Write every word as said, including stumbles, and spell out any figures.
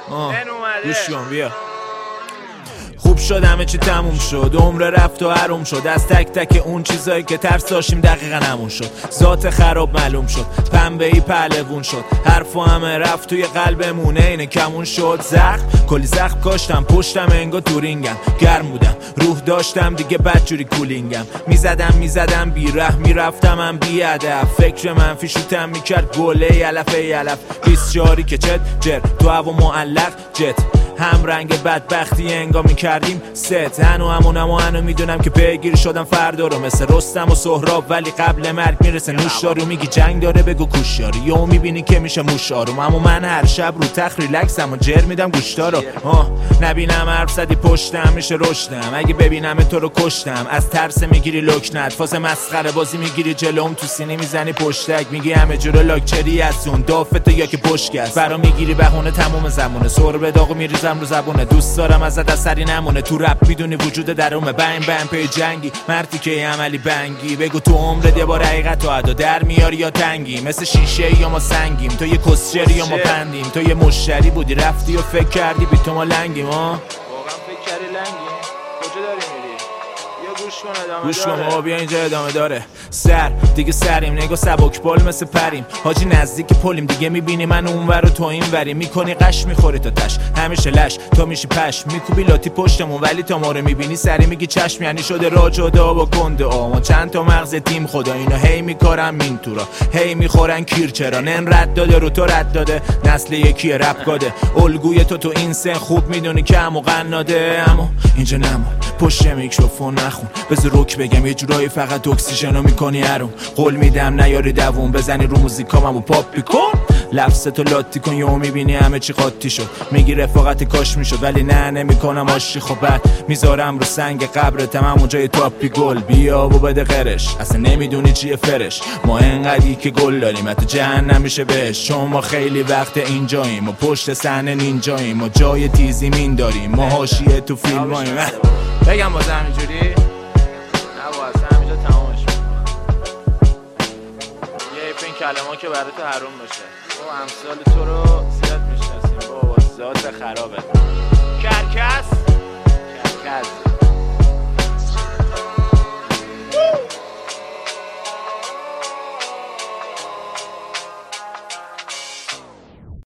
گوش کن بیا. خوب شد همه چی تموم شد، عمر رفت و حروم شد، از تک تک اون چیزایی که ترس داشتیم دقیقا همون شد. ذات خراب معلوم شد، پنبه ای پهلوون شد، حرفا همه رفت توی قلبمونه، اینه کمون شد. زخم کلی زخم کاشتم، پشتم انگا تورینگم، گرم بودم روح داشتم دیگه بدجوری کولینگم، میزدم میزدم بیره میرفتم هم بی هدف، فکر منفی شوتم میکرد گله یلفه یلف، بیست جاری که چت جر تو هوا معلق جت، هم رنگ بدبختی انگا میکردیم ست، هنو همونم و هنو میدونم که پیگیر شدم فردا رو، مثل رستم و سهراب ولی قبل مرگ میرسه نوش دارو، میگی جنگ داره بگو کوش داری، یهو میبینی که میشه موش آروم، اما من هر شب رو تخت ریلکسم و جر میدم گوشتا رو، آه نبینم حرف زدی پشتم میشه رشدم، اگه ببینم تو رو کشتم، از ترس میگیری لکنت، فاز مسخره بازی میگیری جلوم، تو سینه میزنی پشتک، میگی همه جورا لاکچری هستون دافت یا که پشکست، برا میگیری بهونه تمام زمونه، سر به داغو میریزم رو زبونه، دوست دارم ازت اثری نمونه، تو رپ میدونی وجود درومه، بنگ بنگ پی جنگی مردی که عملی بنگی، بگو تو عمرت یه بار حقیقت و ادا در میاری یا تنگی، مثل شیشه یا ما سنگیم، تو یه کسچری یا ما پندیم، تو یه مشتری بودی رفتی و فکر کردی بی تو ما لنگیم، ها واقعا فکر کردی لنگیم، کجا داری میری؟ یا گوش کن ادامه گوش کن بابا بیا اینجا ادامه داره، سر دیگه سریم نگاه سبک بال مثل پریم، حاجی نزدیک پلیم دیگه میبینی من اونور و تو این وری، میکنی قش میخوری تا تش همیشه لش، تو میشی پش میکوبی لاتی پشتمون، ولی تا ما رو میبینی سری میگی چشم، یعنی شده را جدا با کنده آما چند تا مغز تیم خدا، اینو هی میکارم مین تو را هی میخورن کیر، چرا نن رد داده رو تو رد داده، نسل یکی رپ گاده، الگوی تو تو این سن خوب میدونی که همو قناده، اما اینجا نمون پشت میکروفون نخون، بذار روک بگم یه جورایی فقط اکسیژنو میکنی هرون، قول میدم نیاری دووم بزنی رو موزیکام همو پاپ بیکن، لفظتو لاتی کن یهو میبینی همه چی قاطی شد، میگی رفاقت کاش میشد ولی نه نمیکنم عاشقی، خب بعد میذارم رو سنگ قبرتم همون جای تاپی گل، بیا و بده قرش، اصلا نمیدونی چیه فرش، ما انقدی که گل داریم حتی جهنم میشه بهش، چون ما خیلی وقت اینجاییم، ما پشت صحنه نینجاییم، ما جای تیزی مین داریم، ما حاشیه تو فیلماییم، بگم واسه همینجوری نه واسه همینجا تمامش یه این کلمه که برای تو حروم باشه، با امثال تو رو زیاد میشناسیم، با ذات خرابه کرکس